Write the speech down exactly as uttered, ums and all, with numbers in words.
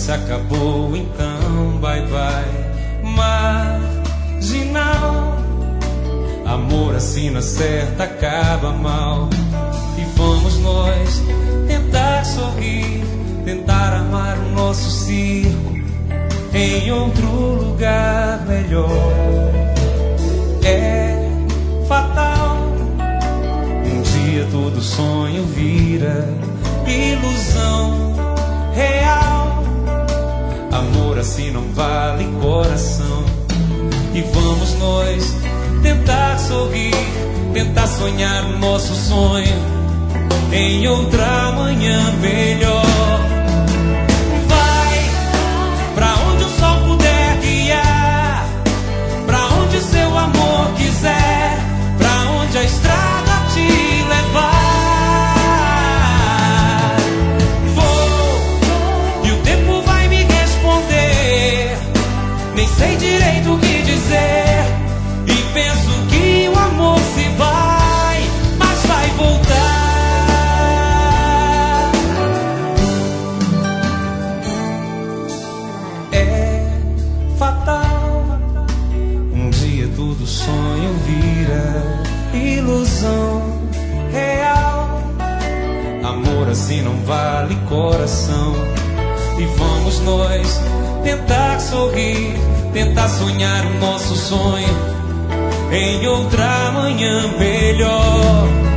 se acabou, então bye bye. Marginal, amor assim na certa acaba mal. E vamos nós tentar sorrir, tentar amar o nosso circo em outro lugar melhor. É fatal, um dia todo sonho vira ilusão real. Amor assim não vale coração. E vamos nós tentar sorrir, tentar sonhar o nosso sonho em outra manhã melhor. Vai pra onde o sol puder guiar, pra onde seu amor quiser, pra onde a estrada te levar. Vou e o tempo vai me responder. Nem sei direito o que dizer e penso que o amor se vai, mas vai voltar. Tudo sonho vira ilusão real. Amor assim não vale coração. E vamos nós tentar sorrir, tentar sonhar o nosso sonho em outra manhã melhor.